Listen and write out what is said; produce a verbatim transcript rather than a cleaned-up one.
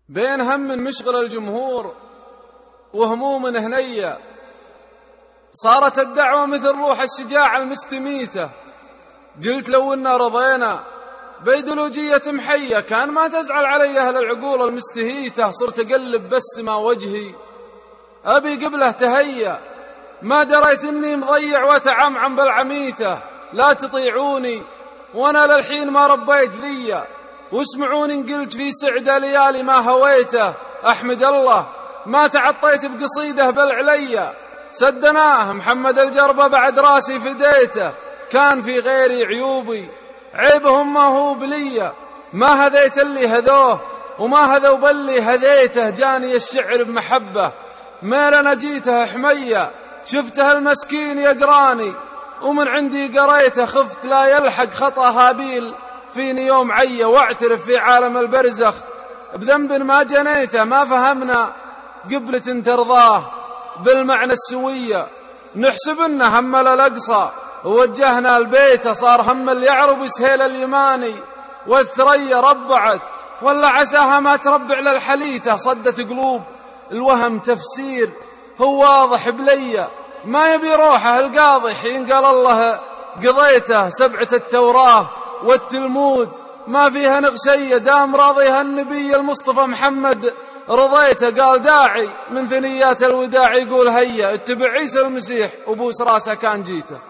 بين هم مشغل الجمهور وهموم هنية، صارت الدعوة مثل روح الشجاع المستميتة. قلت لو إنا رضينا بيدولوجية محية كان ما تزعل علي أهل العقول المستهيتة. صرت أقلب بس ما وجهي أبي قبله تهيأ، ما دريت إني مضيع وتعمعم بالعميتة. لا تطيعوني وأنا للحين ما ربيت ذية، واسمعوني قلت في سعدة ليالي ما هويته. أحمد الله ما تعطيت بقصيده بل عليا، سدناه محمد الجربة بعد راسي فديته. كان في غيري عيوبي عيبهم ما هو بليا، ما هذيت اللي هذوه وما هذو باللي هذيته. جاني الشعر بمحبة ميل نجيته حمية، شفته المسكين يقراني ومن عندي قريته. خفت لا يلحق خطأ هابيل فيني يوم عيه، واعترف في عالم البرزخ بذنب ما جنيته. ما فهمنا قبلة ترضاه بالمعنى السوية، نحسب انه هم الأقصى ووجهنا البيت. صار هم اللي يعرب سهيل اليماني والثريا ربعت، ولا عساها ما تربع للحليته. صدت قلوب الوهم تفسير هو واضح بليا، ما يبي روحه القاضي حين قال الله قضيته. سبعة التوراة والتلمود ما فيها نغشية، دام راضيها النبي المصطفى محمد رضيته. قال داعي من ثنيات الوداع يقول هيا اتبع عيسى المسيح وبوس راسه كان جيته.